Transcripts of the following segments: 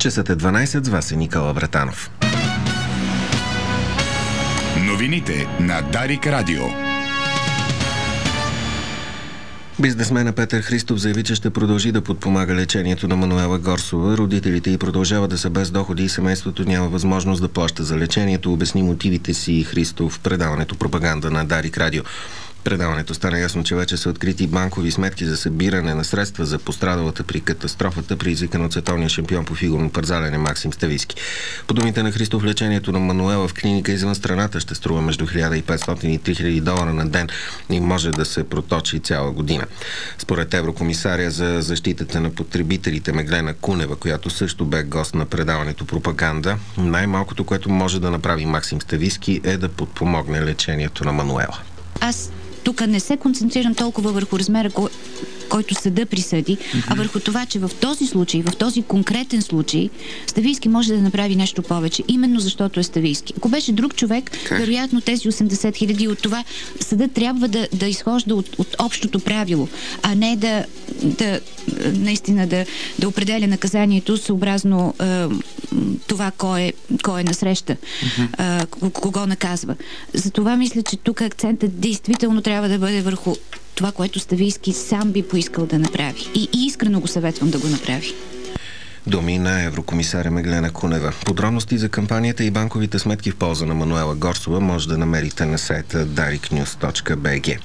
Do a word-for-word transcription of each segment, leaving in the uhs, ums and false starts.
Часът е дванайсет, с вас е Никола Вратанов. Новините на Дарик Радио. Бизнесмена Петър Христов заяви, че ще продължи да подпомага лечението на Мануела Горсова. Родителите й продължават да са без доходи и семейството няма възможност да плаща за лечението. Обясни мотивите си Христов в предаването "Пропаганда" на Дарик Радио. Предаването стана ясно, че вече са открити банкови сметки за събиране на средства за пострадалата при катастрофата, предизвикана от световния шампион по фигурно парзалене Максим Ставийски. По думите на Христов, лечението на Мануела в клиника извън страната ще струва между хиляда и петстотин и три хиляди долара на ден и може да се проточи цяла година. Според еврокомисаря за защитата на потребителите Меглена Кунева, която също бе гост на предаването "Пропаганда", най-малкото, което може да направи Максим Ставийски, е да подпомогне лечението на Мануела. Аз тук не се концентрирам толкова върху размера, кой, който съда присъди, mm-hmm. а върху това, че в този случай, в този конкретен случай, Ставийски може да направи нещо повече, именно защото е Ставийски. Ако беше друг човек, okay. вероятно тези осемдесет хиляди от това съда трябва да, да изхожда от, от общото правило, а не да, да наистина да, да определя наказанието съобразно е, това кой е, кой е насреща, mm-hmm. е, кого наказва. Затова мисля, че тук акцентът действително трябва да бъде върху това, което Ставийски сам би поискал да направи. И, и искрено го съветвам да го направи. Думи на еврокомисаря Меглена Кунева. Подробности за кампанията и банковите сметки в полза на Мануела Горсова може да намерите на сайта дарик нюз точка би джи.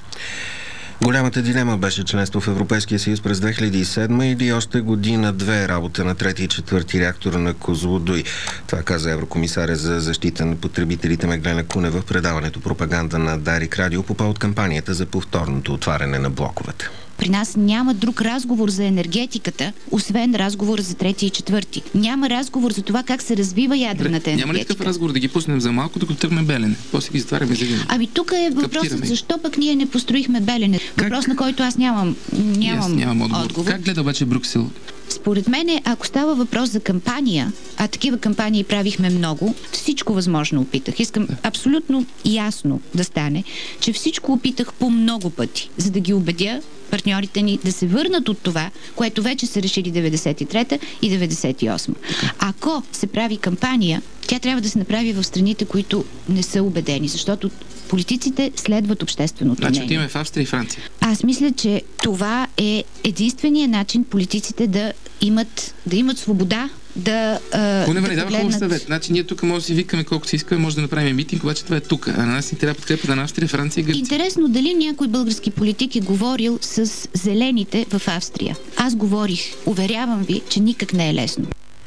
Голямата дилема беше членство в Европейския съюз през две хиляди и седма или още година-две работа на трети и четвърти реактор на Козлодуй. Това каза еврокомисаря за защита на потребителите Меглена Кунева в предаването "Пропаганда" на Дарик Радио по повод кампанията за повторното отваряне на блоковете. При нас няма друг разговор за енергетиката, освен разговор за трети и четвърти. Няма разговор за това как се развива ядрената енергетика. Няма ли такъв разговор да ги пуснем за малко, докато тръгне Белене? После ги затваряме за винаги. Ами тук е въпросът, защо пък ние не построихме Белене? Как? Въпрос, на който аз нямам, нямам, yes, нямам отговор. отговор. Как гледа обаче Брюксел? Според мен, ако става въпрос за кампания, а такива кампании правихме много, всичко възможно опитах. Искам да. абсолютно ясно да стане, че всичко опитах по много пъти, за да ги убедя партньорите ни да се върнат от това, което вече са решили деветдесет и трета и деветдесет и осма. Ако се прави кампания, тя трябва да се направи в страните, които не са убедени, защото политиците следват общественото мнение. Значи отиваме в Австрия и Франция. Аз мисля, че това е единствения начин политиците да имат, да имат свобода да а, Кунева да не дава хубав съвет. Значи ние тук може да си викаме колкото си искаме, може да направим митинг, обаче това е тук. А на нас ни трябва подкрепа на Австрия, Франция и Гърция. Интересно дали някой български политик е говорил с зелените в Австрия. Аз говорих. Уверявам ви, че никак не е лесно.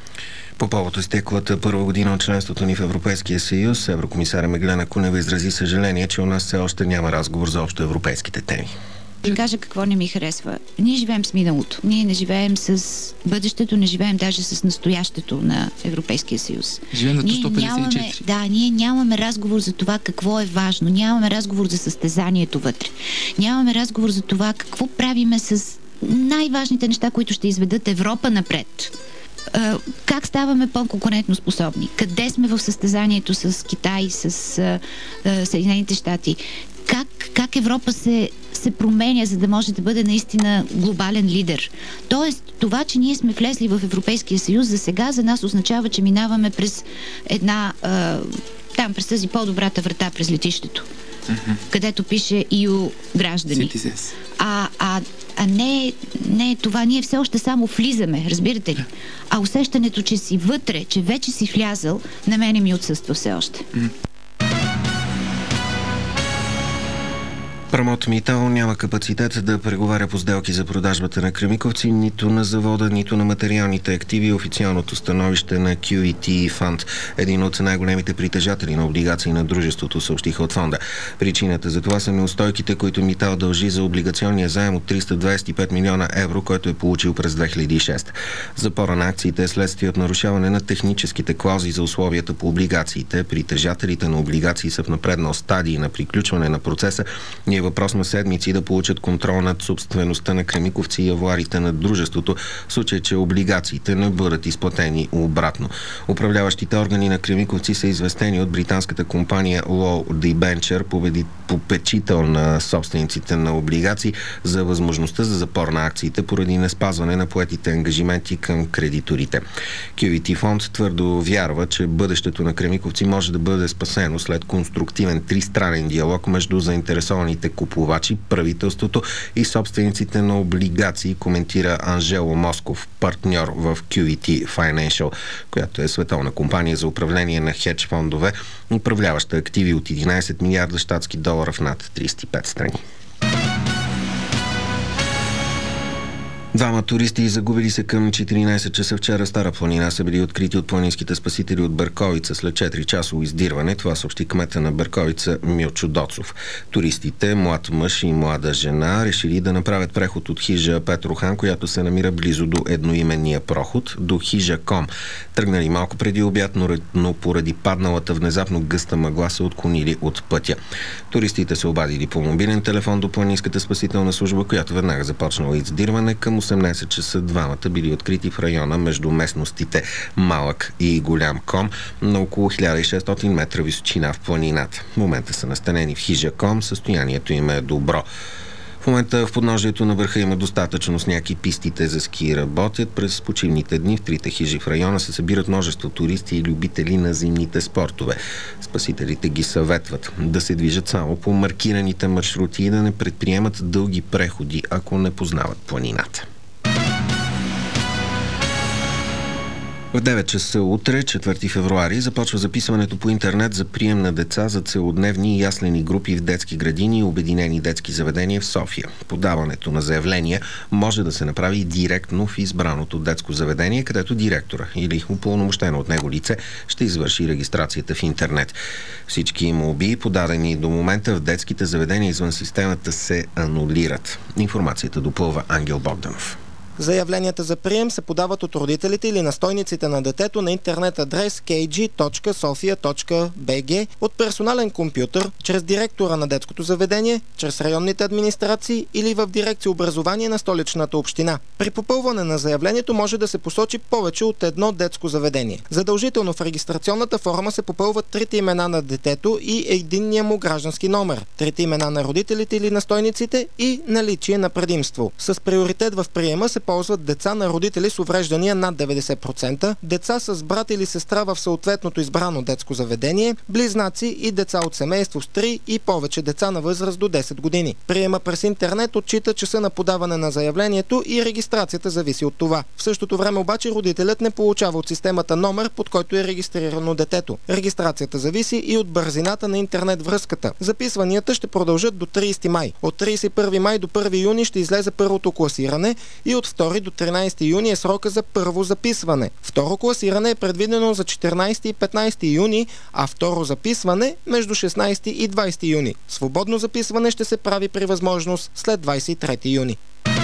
По повод изтеклата първа година от членството ни в Европейския съюз, еврокомисаря Меглена Кунева изрази съжаление, че у нас все още няма разговор за общоевропейските теми. Ще кажа какво не ми харесва. Ние живеем с миналото. Ние не живеем с бъдещето, не живеем даже с настоящето на Европейския съюз. Живеем на сто петдесет и четири. Нямаме, да, ние нямаме разговор за това какво е важно. Нямаме разговор за състезанието вътре. Нямаме разговор за това какво правиме с най-важните неща, които ще изведат Европа напред. Как ставаме по-конкурентно способни? Къде сме в състезанието с Китай, с uh, Съединените щати? Как, как Европа се, се променя, за да може да бъде наистина глобален лидер? Тоест, това, че ние сме влезли в Европейския съюз, за сега за нас означава, че минаваме през една, uh, там, през тази по-добрата врата, през летището, uh-huh. където пише и ю граждани. А, а, а не, не това, ние все още само влизаме, разбирате ли? А усещането, че си вътре, че вече си влязъл, на мене ми отсъства все още. Mm. Прамот Митал няма капацитет да преговаря по сделки за продажбата на Кремиковци, нито на завода, нито на материалните активи. Официалното становище на Кю и Ти Фанд, един от най-големите притежатели на облигации на дружеството, съобщиха от фонда. Причината за това са неустойките, които Митал дължи за облигационния заем от триста двадесет и пет милиона евро, който е получил през две хиляди и шеста. Запора на акциите е следствие от нарушаване на техническите клаузи за условията по облигациите. Притежателите на облигации са в напреднал стадий на приключване на процеса и въпрос на седмици да получат контрол над собствеността на Кремиковци и авуарите на дружеството, в случай, че облигациите не бъдат изплатени обратно. Управляващите органи на Кремиковци са известени от британската компания Low Debenture, попечител на собствениците на облигации, за възможността за запор на акциите поради неспазване на поетите ангажименти към кредиторите. кю ви ти фонд твърдо вярва, че бъдещето на Кремиковци може да бъде спасено след конструктивен тристранен диалог между заинтересованите купувачи, правителството и собствениците на облигации, коментира Анжело Москов, партньор в кю ви ти Financial, която е световна компания за управление на хедж фондове, управляваща активи от единайсет милиарда щатски долара в над трийсет и пет страни. Двама туристи, загубили се към четиринайсет часа вчера в Стара планина, са били открити от планинските спасители от Берковица след четири-часово издирване. Това съобщи кмета на Берковица Милчо Доцов. Туристите, млад мъж и млада жена, решили да направят преход от хижа Петрохан, която се намира близо до едноименния проход, до хижа Ком. Тръгнали малко преди обяд, но поради падналата внезапно гъста мъгла се отклонили от пътя. Туристите се обадили по мобилен телефон до планинската спасителна служба, която веднага започнала издирване. Към осемнайсет часа двамата били открити в района между местностите Малък и Голям Ком на около хиляда и шестстотин метра височина в планината. В момента са настанени в хижа Ком, състоянието им е добро. В момента в подножието на върха има достатъчно сняг и пистите за ски работят. През почивните дни в трите хижи в района се събират множество туристи и любители на зимните спортове. Спасителите ги съветват да се движат само по маркираните маршрути и да не предприемат дълги преходи, ако не познават планината. В девет часа утре, четвърти февруари, започва записването по интернет за прием на деца за целодневни и яслени групи в детски градини и обединени детски заведения в София. Подаването на заявления може да се направи директно в избраното детско заведение, където директора или упълномощено от него лице ще извърши регистрацията в интернет. Всички молби, подадени до момента в детските заведения извън системата, се анулират. Информацията допълва Ангел Богданов. Заявленията за прием се подават от родителите или настойниците на детето на интернет адрес кей джи точка софия точка би джи, от персонален компютър, чрез директора на детското заведение, чрез районните администрации или в дирекция образование на столичната община. При попълване на заявлението може да се посочи повече от едно детско заведение. Задължително в регистрационната форма се попълват трите имена на детето и единния му граждански номер, трите имена на родителите или настойниците и наличие на предимство. С приоритет в приема се ползват деца на родители с увреждания над деветдесет процента, деца с брат или сестра в съответното избрано детско заведение, близнаци и деца от семейство с три и повече деца на възраст до десет години. Приема през интернет отчита часа на подаване на заявлението и регистрацията зависи от това. В същото време обаче родителят не получава от системата номер, под който е регистрирано детето. Регистрацията зависи и от бързината на интернет връзката. Записванията ще продължат до трийсети май. От трийсет и първи май до първи юни ще излезе първото класиране и от втори до тринайсети юни е срока за първо записване. Второ класиране е предвидено за четиринайсети и петнайсети юни, а второ записване между шестнайсети и двайсети юни. Свободно записване ще се прави при възможност след двайсет и трети юни.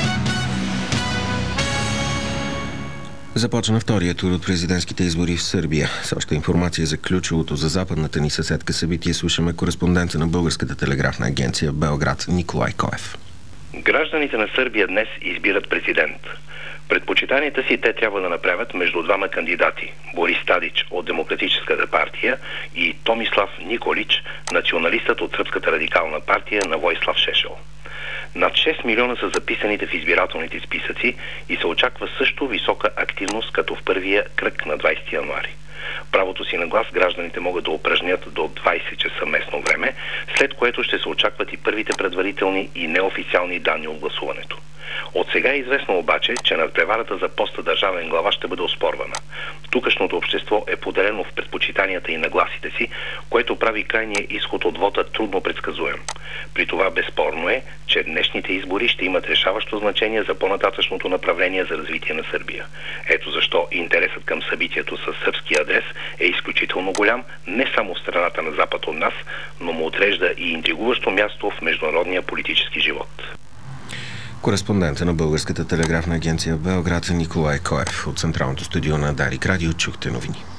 Започна втория тур от президентските избори в Сърбия. С още информация за ключовото за западната ни съседка събитие слушаме кореспондента на Българската телеграфна агенция в Белград Николай Коев. Гражданите на Сърбия днес избират президент. Предпочитанията си те трябва да направят между двама кандидати – Борис Тадич от Демократическата партия и Томислав Николич, националистът от Сръбската радикална партия на Войслав Шешел. Над шест милиона са записаните в избирателните списъци и се очаква също висока активност като в първия кръг на двайсети януари. Правото си на глас гражданите могат да упражнят до двайсет часа местно време, след което ще се очакват и първите предварителни и неофициални данни от гласуването. От сега е известно обаче, че надпреварата за поста държавен глава ще бъде оспорвана. Тукашното общество е поделено в предпочитанията и нагласите си, което прави крайния изход от вота трудно предсказуем. При това безспорно е, че днешните избори ще имат решаващо значение за по-нататъчното направление за развитие на Сърбия. Ето защо интересът към събитието с сръбски адрес е изключително голям, не само в страната на запад от нас, но му отрежда и интригуващо място в международния политически живот. Кореспондента на Българската телеграфна агенция в Белград Николай Коев. От централното студио на Дарик Радио чухте новини.